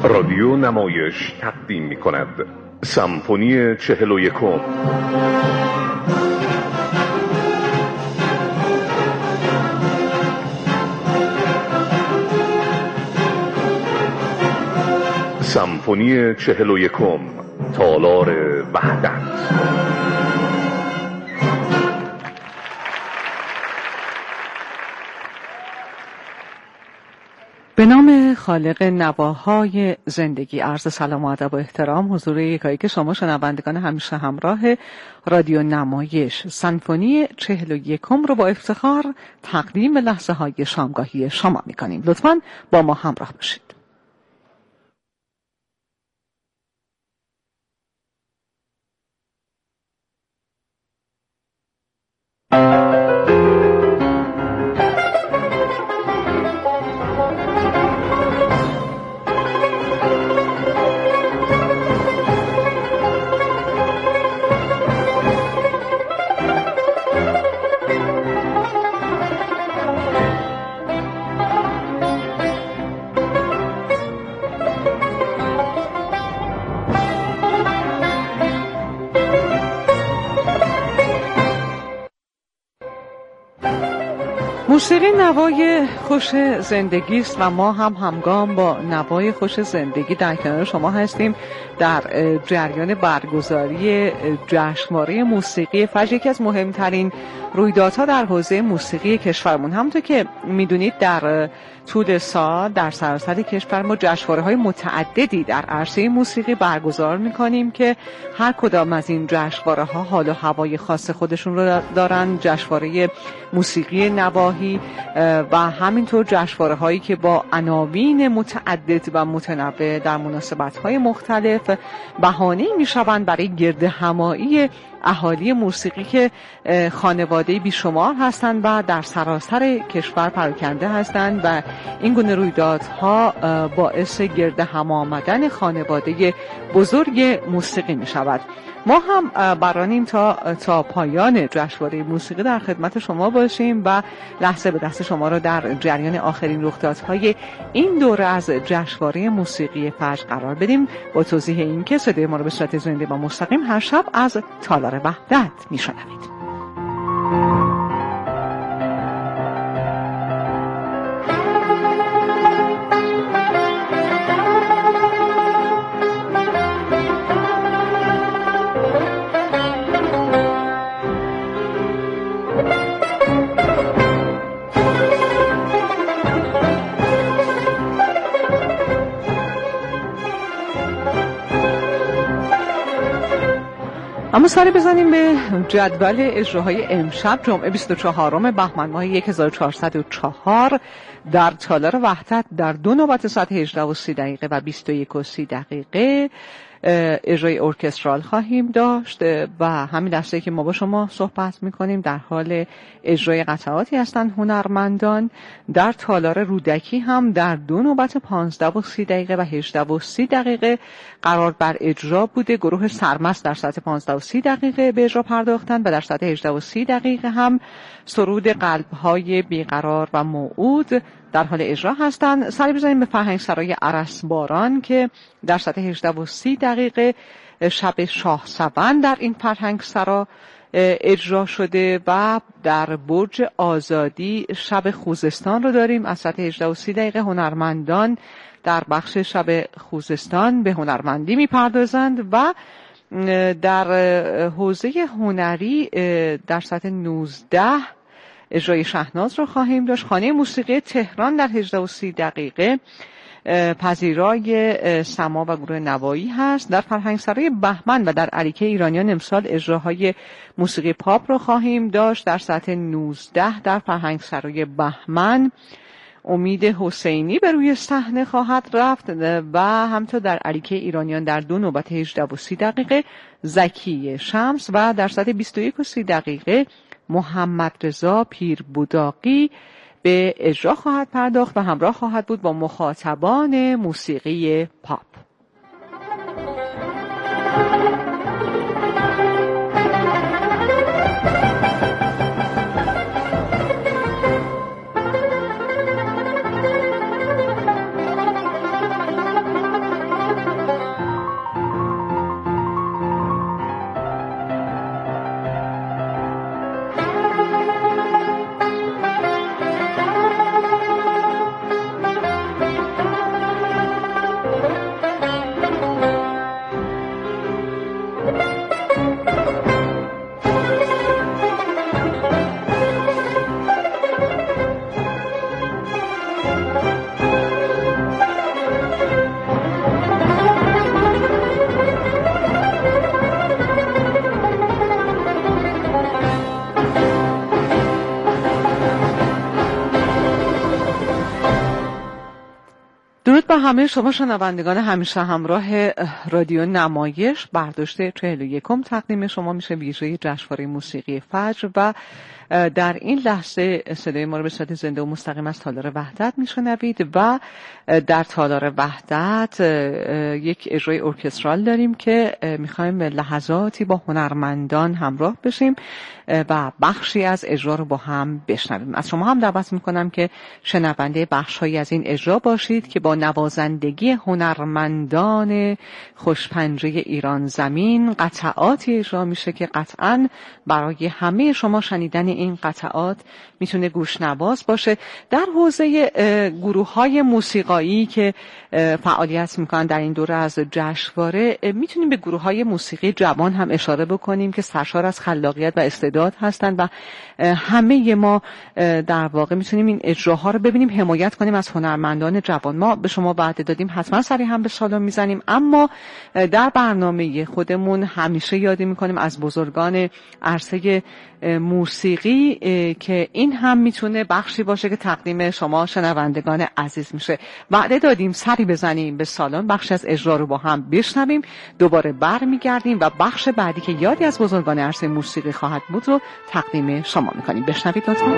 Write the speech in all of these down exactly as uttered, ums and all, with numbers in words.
رادیو نمایش تقدیم می کند سمفونی چهل و یکم. سمفونی چهل و یکم، تالار وحدت. به نام خالق نواهای زندگی، عرض سلام و ادب و احترام حضور یکایی که شما شنوندگان همیشه همراه رادیو نمایش سمفونی چهل و یکم رو با افتخار تقدیم لحظه های شامگاهی شما میکنیم. لطفاً با ما همراه باشید. موسیقی نوای خوش زندگی است و ما هم همگام با نوای خوش زندگی در کنار شما هستیم در جریان برگزاری جشنواره موسیقی فجر، یکی از مهمترین رویدادها در حوزه موسیقی کشورمون. همونطور که میدونید در طول سال در سراسر کشور ما جشنواره‌های متعددی در عرصه موسیقی برگزار می‌کنیم که هر کدام از این جشنواره‌ها حال و هوای خاص خودشون رو دارن. جشنواره موسیقی نواحی و همینطور جشنواره‌هایی که با عناوین متعدد و متنوع در مناسبت‌های مختلف بهانه‌ای می‌شوند برای گردهمایی اهالی موسیقی که خانواده‌ای بیشمار هستند و در سراسر کشور پراکنده هستند و این گونه رویدادها باعث گرد هم آمدن خانواده بزرگ موسیقی می شود. ما هم برانیم تا تا پایان جشنواره موسیقی در خدمت شما باشیم و لحظه به دست شما را در جریان آخرین رخدادهای این دوره از جشنواره موسیقی فجر قرار بدیم با توضیح این که صدای ما را به صورت زنده و مستقیم هر شب از تالار وحدت میشنوید. اما سری بزنیم به جدول اجراهای امشب جمعه بیست و چهارم بهمن ماه هزار و چهارصد و چهار در تالار وحدت در دو نوبت ساعت هجده و سی دقیقه و بیست و یک و سی دقیقه اجرای ارکسترال خواهیم داشت و همین لحظه‌ای که ما با شما صحبت می‌کنیم در حال اجرای قطعاتی هستند هنرمندان. در تالار رودکی هم در دو نوبت پانزده و سی دقیقه و هجده و سی دقیقه قرار بر اجرا بوده. گروه سرمست در ساعت پانزده و سی دقیقه به اجرا پرداختند و در ساعت هجده و سی دقیقه هم سرود قلب‌های بیقرار و موعود در حال اجرا هستند. سری بزنیم به فرهنگسرای ارسباران که در ساعت هجده و سی دقیقه شب شاهسوند در این فرهنگسرا اجرا شده و در برج آزادی شب خوزستان رو داریم. از ساعت هجده و سی دقیقه هنرمندان در بخش شب خوزستان به هنرمندی میپردازند و در حوزه هنری در ساعت نوزده اجرای شهناز رو خواهیم داشت. خانه موسیقی تهران در هجده و سی دقیقه پذیرای سما و گروه نوایی هست. در فرهنگسرای بهمن و در علیکه ایرانیان امسال اجراهای موسیقی پاپ رو خواهیم داشت. در ساعت نوزده در فرهنگسرای بهمن امید حسینی به روی صحنه خواهد رفت و همینطور در علیکه ایرانیان در دو نوبت هجده و سی دقیقه زکی شمس و در ساعت بیست و یک و سی دقیقه محمد رضا پیر بوداقی به اجرا خواهد پرداخت و همراه خواهد بود با مخاطبان موسیقی پاپ. همه شما شنوندگان همیشه همراه رادیو نمایش. برداشت چهل و یکم تقدیم شما میشه، ویژه جشنواره موسیقی فجر، و در این لحظه صدای ما رو به صورت زنده و مستقیم از تالار وحدت میشنوید و در تالار وحدت یک اجرای ارکسترال داریم که میخوایم لحظاتی با هنرمندان همراه بشیم و بخشی از اجرا رو با هم بشنویم. از شما هم دعوت میکنم که شنونده بخش‌هایی از این اجرا باشید که با نوازندگی هنرمندان خوشپنجه ایران زمین قطعاتی اجرا میشه که قطعاً برای همه شما شنیدن این قطعات میتونه گوشنواز باشه. در حوزه گروه‌های موسیقایی که فعالیت میکنن در این دوره از جشنواره، میتونیم به گروه‌های موسیقی جوان هم اشاره بکنیم که سرشار از خلاقیت و استعداد هستند و همه ما در واقع میتونیم این اجراها رو ببینیم، حمایت کنیم از هنرمندان جوان. ما به شما وعده دادیم حتما سری هم به سالن میزنیم، اما در برنامه خودمون همیشه یادی میکنیم از بزرگان عرصه موسیقی که این هم میتونه بخشی باشه که تقدیم شما شنوندگان عزیز میشه. وعده دادیم سری بزنیم به سالن، بخش از اجرا رو با هم بشنویم، دوباره برمیگردیم و بخش بعدی که یادی از بزرگان عرصه موسیقی خواهد بود رو تقدیم شما میکنیم. بشنوید لطفا.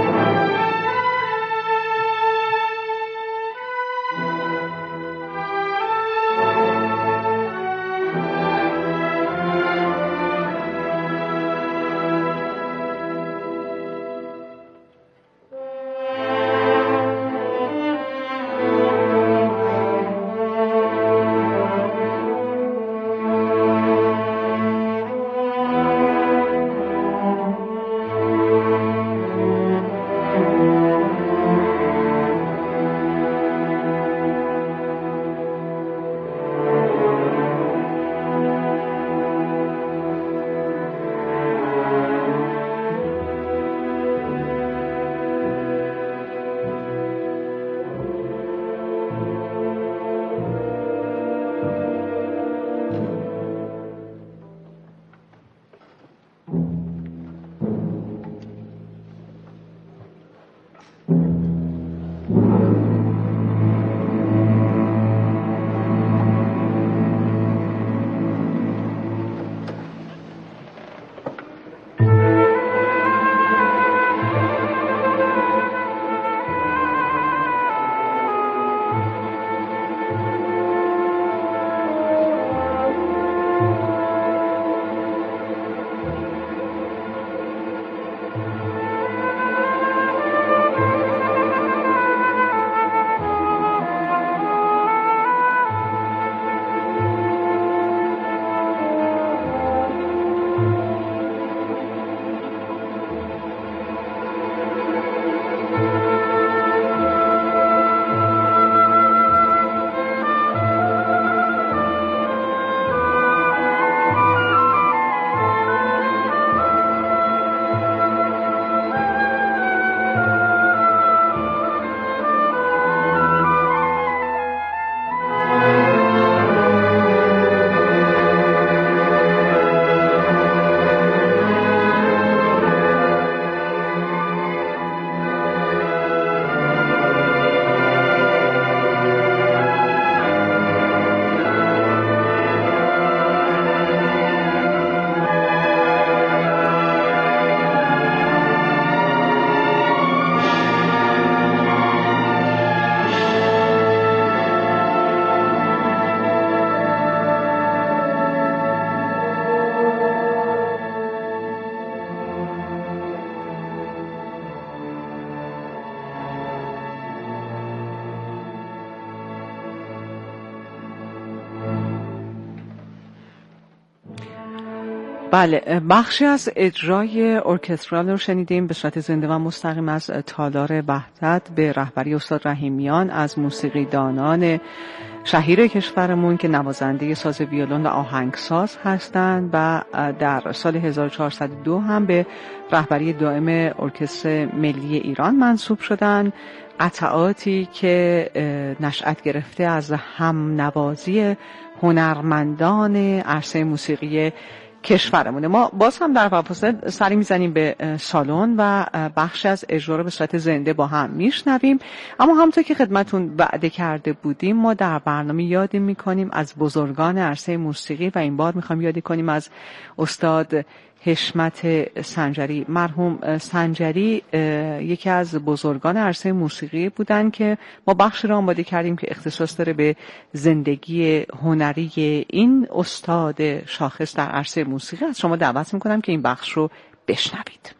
بله، بخشی از اجرای ارکسترال رو شنیدیم به صورت زنده و مستقیم از تالار وحدت به رهبری استاد رحیمیان از موسیقی دانان شهیر کشورمون که نوازنده ساز ویولن و آهنگساز هستند و در سال هزار و چهارصد و دو هم به رهبری دائم ارکستر ملی ایران منصوب شدند. قطعاتی که نشأت گرفته از هم نوازی هنرمندان عرصه موسیقی کشورمونه. ما باز هم در فاصله سری میزنیم به سالن و بخش از اجرا رو به صورت زنده با هم میشنویم. اما همونطور که خدمتون وعده کرده بودیم ما در برنامه یادی میکنیم از بزرگان عرصه موسیقی و این بار میخوایم یادی کنیم از استاد حشمت سنجری. مرحوم سنجری یکی از بزرگان عرصه موسیقی بودن که ما بخش را آماده کردیم که اختصاص داره به زندگی هنری این استاد شاخص در عرصه موسیقی. از شما دعوت میکنم که این بخش رو بشنوید.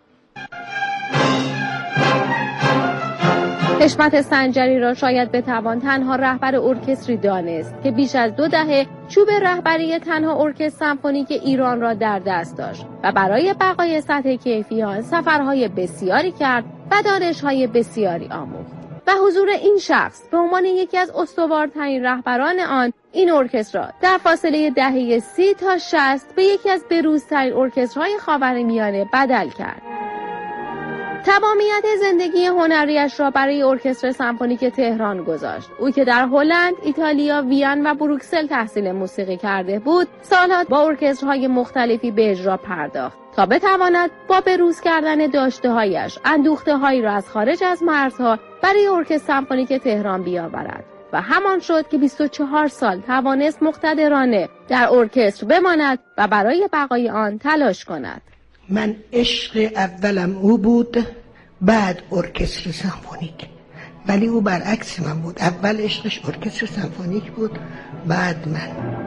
حشمت سنجری را شاید بتوان تنها رهبر ارکستری دانست که بیش از دو دهه چوب رهبری تنها ارکستر سمفونیک ایران را در دست داشت و برای بقای سطح کیفی آن سفرهای بسیاری کرد و دانش‌های بسیاری آموخت. و حضور این شخص به عنوان یکی از استوارترین رهبران آن این ارکستر را در فاصله دهه سی تا شصت به یکی از بروزترین ارکسترهای خاورمیانه بدل کرد. تمامیت زندگی هنریش را برای ارکستر سمفونیک تهران گذاشت. او که در هلند، ایتالیا، وین و بروکسل تحصیل موسیقی کرده بود، سالها با ارکسترهای مختلفی به اجرا پرداخت تا بتواند با بروز کردن داشته‌هایش اندوخته‌هایی را از خارج از مرزها برای ارکستر سمفونیک تهران بیاورد. و همان شد که بیست و چهار سال توانست مقتدرانه در ارکستر بماند و برای بقای آن تلاش کند. من عشق اولم او بود، بعد ارکستر سمفونیک. ولی او برعکس من بود، اول عشقش ارکستر سمفونیک بود، بعد من.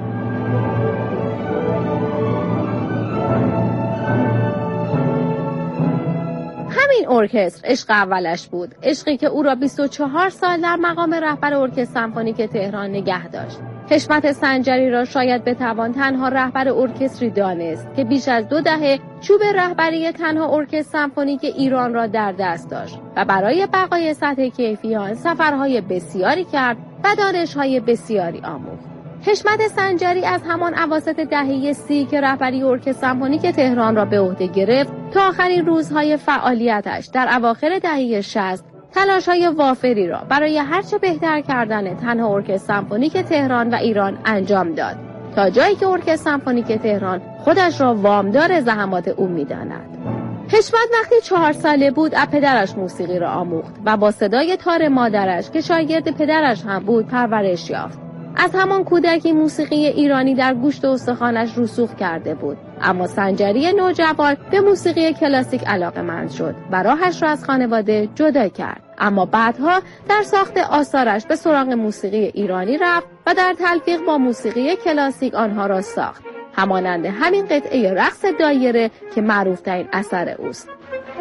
همین ارکستر عشق اولش بود، عشقی که او را بیست و چهار سال در مقام رهبر ارکستر سمفونیک تهران نگه داشت. حشمت سنجری را شاید بتوان تنها رهبر ارکستری دانست که بیش از دو دهه چوب رهبری تنها ارکستر سمفونیک ایران را در دست داشت و برای بقای سطح کیفی آن سفرهای بسیاری کرد و دانش‌های بسیاری آموخت. حشمت سنجری از همان اواسط دهه سی که رهبری ارکستر سمفونیک تهران را به عهده گرفت تا آخرین روزهای فعالیتش در اواخر دهه شصت تلاش‌های وافری را برای هرچه بهتر کردن تنها ارکستر سمفونیک تهران و ایران انجام داد تا جایی که ارکستر سمفونیک تهران خودش را وامدار زحمات او می‌داند. حشمت وقتی چهار ساله بود از پدرش موسیقی را آموخت و با صدای تار مادرش که شاگرد پدرش هم بود پرورش یافت. از همان کودکی موسیقی ایرانی در گوشت و استخوانش رسوخ کرده بود، اما سنجری نوجوان به موسیقی کلاسیک علاقه‌مند شد و راهش را از خانواده جدا کرد. اما بعدها در ساخت آثارش به سراغ موسیقی ایرانی رفت و در تلفیق با موسیقی کلاسیک آنها را ساخت، همانند همین قطعه رقص دایره که معروف‌ترین اثر اوست.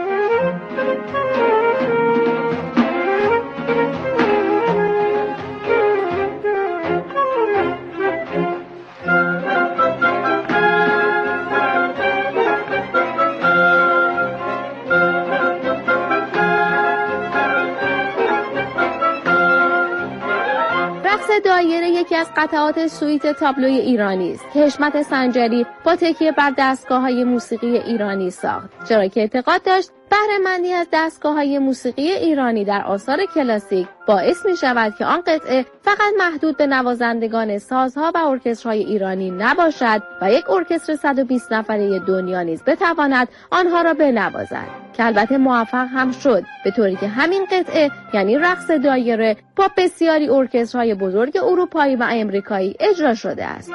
دایره یکی از قطعات سویت تابلوی ایرانی است که حشمت سنجری با تکیه بر دستگاه‌های موسیقی ایرانی ساخت، چرا که اعتقاد داشت بهره مندی از دستگاه‌های موسیقی ایرانی در آثار کلاسیک باعث می‌شود که آن قطعه فقط محدود به نوازندگان سازها و ارکسترهای ایرانی نباشد و یک ارکستر صد و بیست نفره دنیا نیز بتواند آنها را بنوازد، که البته موفق هم شد، به طوری که همین قطعه یعنی رقص دایره با بسیاری ارکسترهای بزرگ اروپایی و امریکایی اجرا شده است.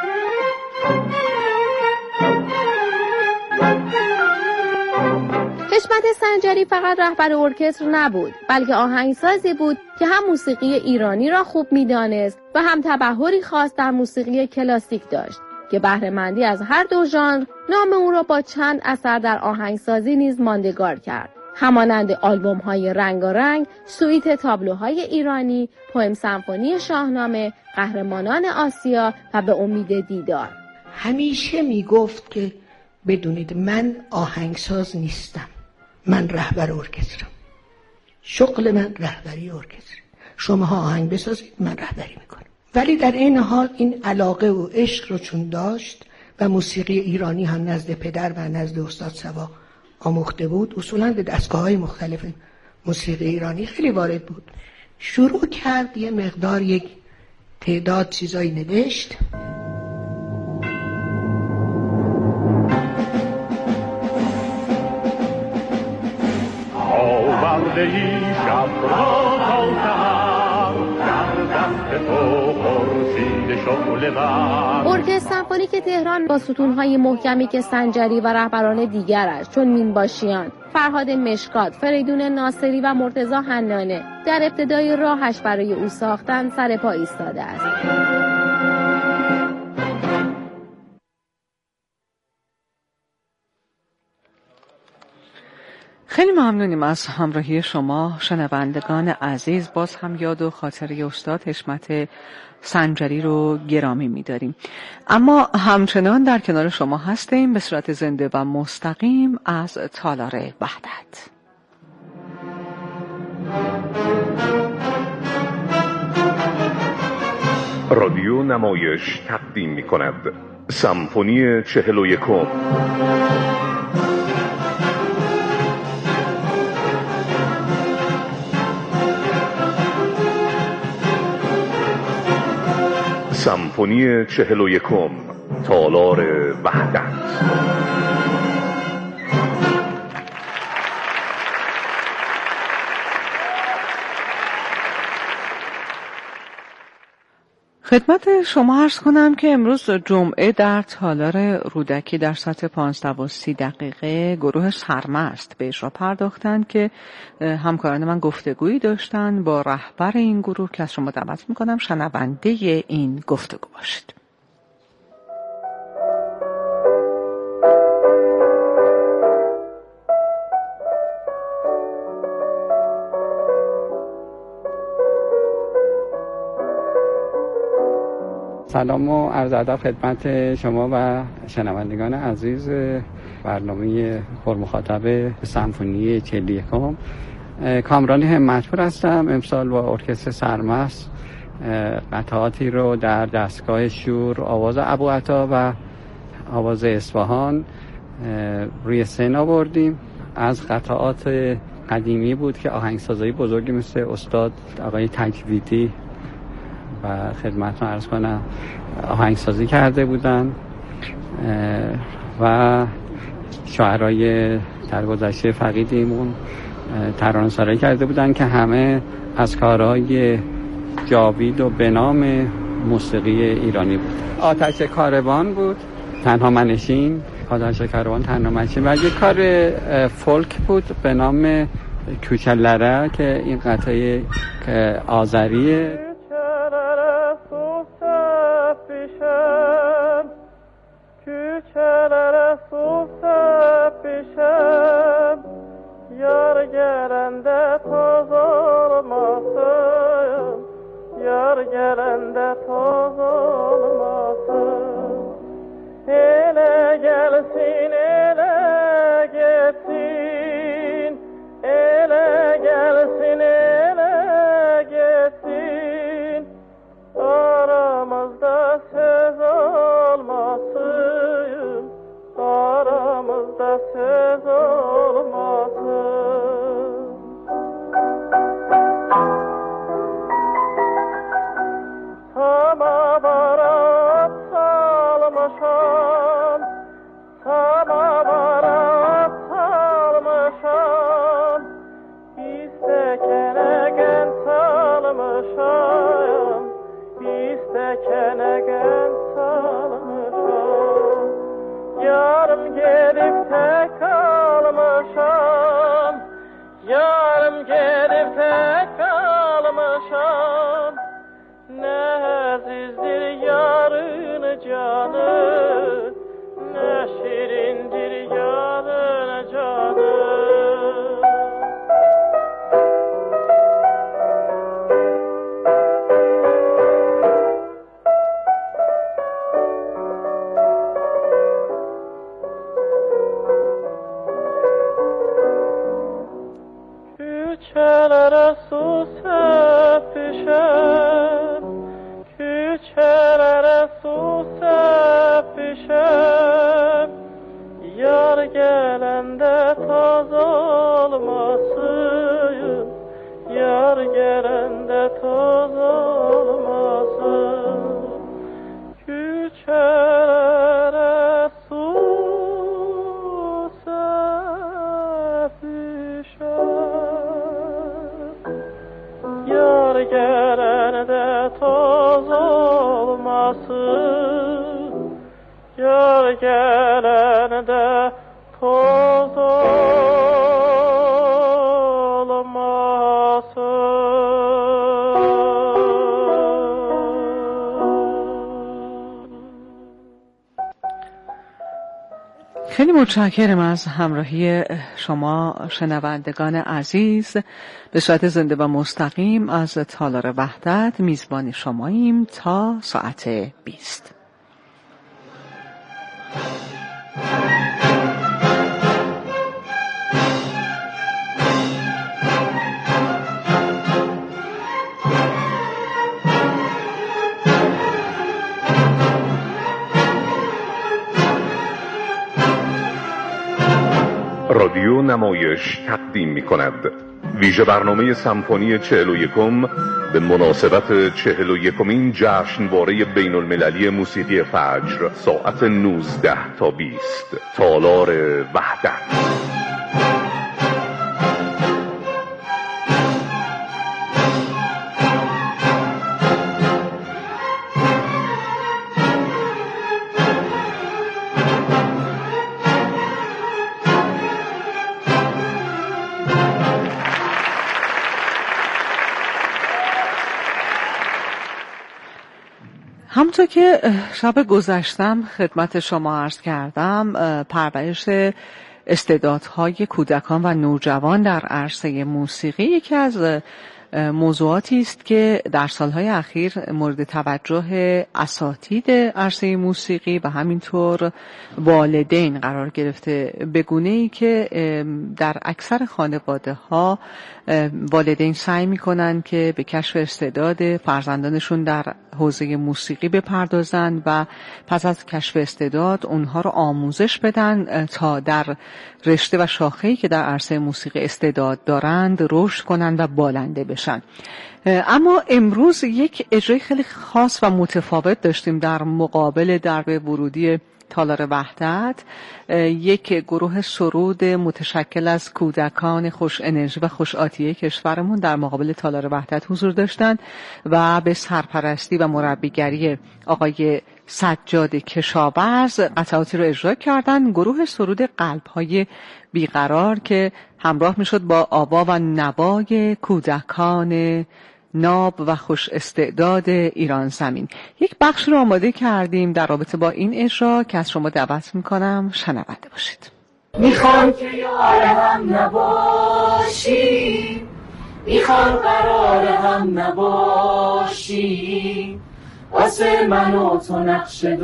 حشمت سنجری فقط رهبر ارکستر نبود، بلکه آهنگسازی بود که هم موسیقی ایرانی را خوب می‌دانست و هم تبحری خاص در موسیقی کلاسیک داشت که بهره مندی از هر دو ژانر نام او را با چند اثر در آهنگسازی نیز ماندگار کرد، همانند آلبوم‌های رنگارنگ، سویت تابلوهای ایرانی، پویم سمفونی شاهنامه، قهرمانان آسیا و به امید دیدار. همیشه میگفت که بدونید من آهنگساز نیستم، من رهبر ارکسترم. شغل من رهبری ارکستر. شماها آهنگ بسازید، من رهبری میکنم. ولی در این حال این علاقه و عشق رو چون داشت و موسیقی ایرانی هم نزد پدر و نزد استاد سوا آموخته بود، اصولاً به دستگاه‌های مختلف موسیقی ایرانی خیلی وارد بود. شروع کرد یه مقدار یک تعداد چیزایی نوشت. ای شب را تا سحر در دست تو خورشید شعله ور. ارکستر سمفونیک تهران با ستونهای محکمی که سنجری و رهبران دیگرش چون مینباشیان، فرهاد مشکات، فریدون ناصری و مرتضی حنانه در ابتدای راهش برای او ساختن سر پا ایستاده است. خیلی ممنونیم از همراهی شما شنوندگان عزیز. باز هم یاد و خاطره استاد حشمت سنجری رو گرامی می‌داریم، اما همچنان در کنار شما هستیم به صورت زنده و مستقیم از تالار وحدت. رادیو نمایش تقدیم می‌کند سمفونی چهل و یکم. سمفونی چهل و یکم، تالار وحدت. خدمت شما عرض کنم که امروز جمعه در تالار رودکی در ساعت پانزده و سی دقیقه گروه سرمست به اجرا پرداختند که همکاران من گفتگویی داشتن با رهبر این گروه که از شما دعوت میکنم شنونده این گفتگو باشید. سلام و عرض ادب خدمت شما و شنوندگان عزیز برنامه پرمخاطب سمفونی چهل و یکم. کامران همتپور هستم. امسال با ارکستر سرمست قطعاتی رو در دستگاه شور، آواز ابوعطا و آواز اصفهان روی سن آوردیم. از قطعات قدیمی بود که آهنگسازی بزرگی مثل استاد آقای تجویدی و خدمتتون عرض کنم آهنگسازی کرده بودن و شاعرای در گذشته فقیدیمون ترانه‌سرایی کرده بودن که همه از کارهای جاوید و به نام موسیقی ایرانی بود. آتش کاروان بود، تنها منشین، آتش کاروان تنها منشین و یک کار فولک بود به نام کوچلره که این قطعه آذریه. Küçelere sultan pişem, yar gelende toz olmasın, yar gelende toz olmasın. Ele gelsin, ele gitsin, ele gelsin, ele gitsin, aramızda söz olmasın, aramızda söz olmasın. Samavara salmışam, samavara salmışam, istekene gen salmışam, istekene gen salmışam. Yarım gelip tek kalmışam, yarım gelip tek kalmışam. Ne azizdir yarın canı, ne şirindir yarın canı. Küçelere su sepişem, küçelere su sepişem, yar gelende toz olmasın, yar gelende toz olmasın. Küçelere su sepişem. yar gelende toz خیلی متشکرم از همراهی شما شنوندگان عزیز. به صورت زنده و مستقیم از تالار وحدت میزبان شماییم تا ساعت بیست. رادیو نمایش تقدیم می کند ویژه برنامه سمفونی چهل و یکم به مناسبت چهل و یکمین جشنواره بین المللی موسیقی فجر ساعت نوزده تا بیست. تالار وحدت. همونطور که شب گذشتم خدمت شما عرض کردم، پرورش استعدادهای کودکان و نوجوان در عرصه موسیقی یکی از موضوعاتی است که در سالهای اخیر مورد توجه اساتید عرصه موسیقی و همینطور والدین قرار گرفته، به گونه‌ای که در اکثر خانواده ها والدین سعی میکنن که به کشف استعداد فرزندانشون در حوزه موسیقی بپردازن و پس از کشف استعداد اونها رو آموزش بدن تا در رشته و شاخه‌ای که در عرصه موسیقی استعداد دارند رشد کنن و بالنده بشن. اما امروز یک اجرای خیلی خاص و متفاوت داشتیم در مقابل درب ورودی تالار وحدت. یک گروه سرود متشکل از کودکان خوش انرژی و خوش آتیه کشورمون در مقابل تالار وحدت حضور داشتند و به سرپرستی و مربیگری آقای سجاد کشاورز قطعاتی رو اجرا کردن. گروه سرود قلب‌های بیقرار که همراه میشد با آوا و نوای کودکان ناب و خوش استعداد ایران زمین. یک بخش رو آماده کردیم در رابطه با این اجرا که از شما دعوت میکنم شنونده باشید. میخوام که یار هم نباشی، میخوام قرار هم نباشی، واسه من و تو نقشه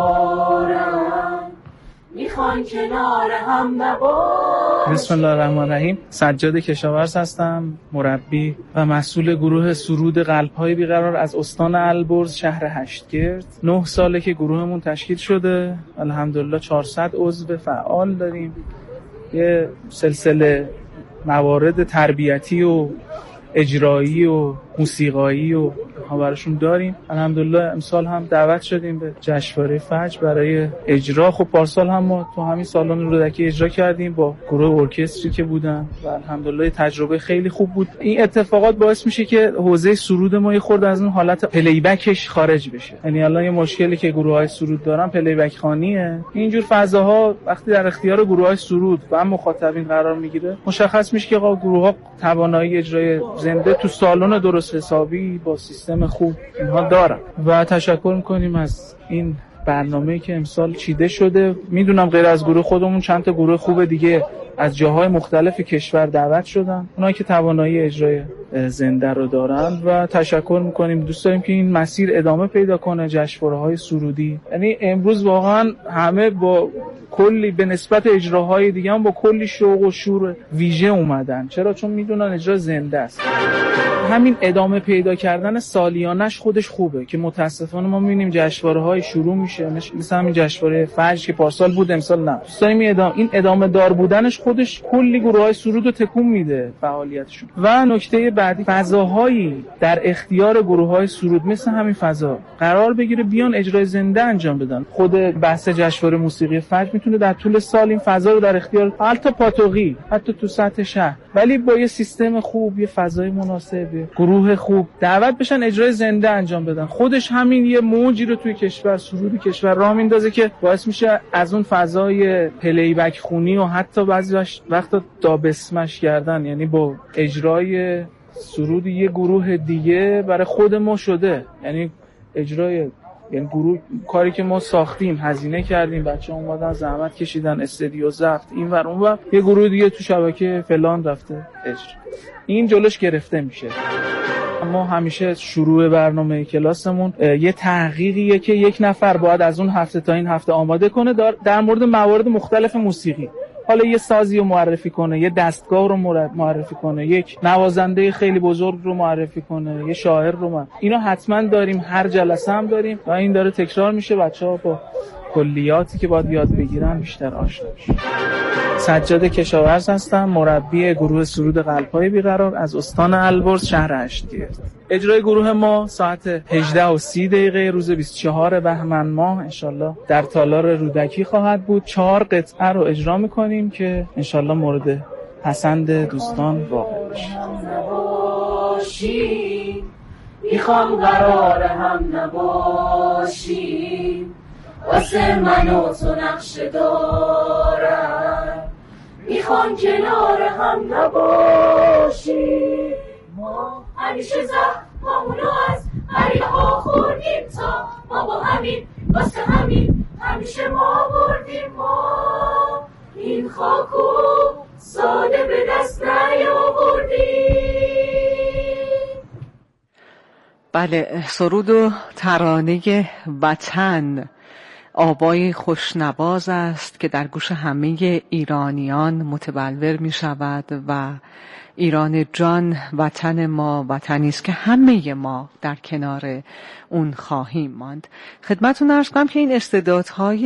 دارم، میخوان کنار هم نباشی. بسم الله الرحمن الرحیم. سجاد کشاورز هستم، مربی و مسئول گروه سرود قلب‌های بیقرار از استان البرز شهر هشتگرد. نه ساله که گروهمون تشکیل شده، الحمدلله چهارصد عضو فعال داریم. یه سلسله موارد تربیتی و اجرایی و موسیقایی و ها براشون داریم. الحمدلله امسال هم دعوت شدیم به جشنواره فجر برای اجرا. خب پارسال هم ما تو همین سالن رودکی اجرا کردیم با گروه ارکستری که بودن و الحمدلله تجربه خیلی خوب بود. این اتفاقات باعث میشه که حوزه سرود ما یه خورده از اون حالت پلی بکش خارج بشه. یعنی الان یه مشکلی که گروه‌های سرود دارن پلی بک خوانیه. اینجور فضاها وقتی در اختیار گروه‌های سرود و هم مخاطبین قرار میگیره، مشخص میشه که آقا گروه‌ها توانایی اجرای زنده تو سالن درست حسابی با سیستم خوب اینها دارن. و تشکر میکنیم از این برنامه‌ای که امسال چیده شده. میدونم غیر از گروه خودمون چند تا گروه خوب دیگه از جاهای مختلف کشور دعوت شدن، اونایی که توانایی اجرای زنده رو دارن و تشکر میکنیم. دوست داریم که این مسیر ادامه پیدا کنه، جشنواره‌های سرودی. یعنی امروز واقعا همه با کلی به نسبت اجراهای دیگه هم با کلی شوق و شور ویژه اومدن. چرا؟ چون میدونن اجرا زنده است. همین ادامه پیدا کردن سالیانش خودش خوبه که متاسفانه ما می‌بینیم جشنواره‌های شروع میشه، مثل همین جشنواره فجر که پارسال بود امسال نه. دوست داریم این ادامه این ادامه دار بودنش خودش کلی گروه‌های سرود رو تکون میده فعالیتشون. و نکته بعدی، فضاهایی در اختیار گروه‌های سرود مثل همین فضا قرار بگیره بیان اجرای زنده انجام بدن. خود بحث جشنواره موسیقی فجر میتونه در طول سال این فضا رو در اختیار حتی پاتوقی، حتی تو سطح شهر، ولی با یه سیستم خوب، یه فضای مناسب، گروه خوب دعوت بشن اجرای زنده انجام بدن. خودش همین یه موجی رو توی کشور، سرود کشور راه میندازه که باعث میشه از اون فضای پلی بک خونی و حتی بعضی وقتا دابسمش کردن، یعنی با اجرای سرود یه گروه دیگه برای خود ما شده، یعنی اجرای یعنی گروه کاری که ما ساختیم، هزینه کردیم، بچه‌ها اومدن زحمت کشیدن، استودیو ضبط این ور اون ور، یه گروه دیگه تو شبکه فلان رفته اجرا، این جلوش گرفته میشه. ما همیشه شروع برنامه کلاسمون یه تحقیقیه که یک نفر باید از اون هفته تا این هفته آماده کنه در مورد موارد مختلف موسیقی. حالا یه سازی رو معرفی کنه، یه دستگاه رو معرفی کنه، یک نوازنده خیلی بزرگ رو معرفی کنه، یه شاعر رو معرفی. اینا حتما داریم، هر جلسه هم داریم و این داره تکرار میشه، بچه‌ها با کلیاتی که باید یاد بگیرن بیشتر آشنا میشن. سجاد کشاورز هستم، مربی گروه سرود قلب‌های بیقرار از استان البرز شهر اشتگرد. اجرای گروه ما ساعت هجده و سی دقیقه روز بیست و چهارم بهمن ماه انشالله در تالار رودکی خواهد بود. چهار قطعه رو اجرا میکنیم که انشالله مورد پسند دوستان واقع بشه. میخوام قرار هم نباشیم، واسه من و تو نقشه دارم، میخوام کنار هم نباشیم. ما همیشه زخمامونو از قریها خوردیم تا ما با همین، واسه همین همیشه ما بردیم. ما این خاکو ساده به دست نیاوردیم. بله، سرود و ترانه وطن آوای خوشنواز است که در گوش همه ایرانیان متبلور می شود و ایران جان، وطن ما، وطنی است که همه ما در کنار اون خواهیم ماند. خدمتتون عرض کنم که این استعدادهای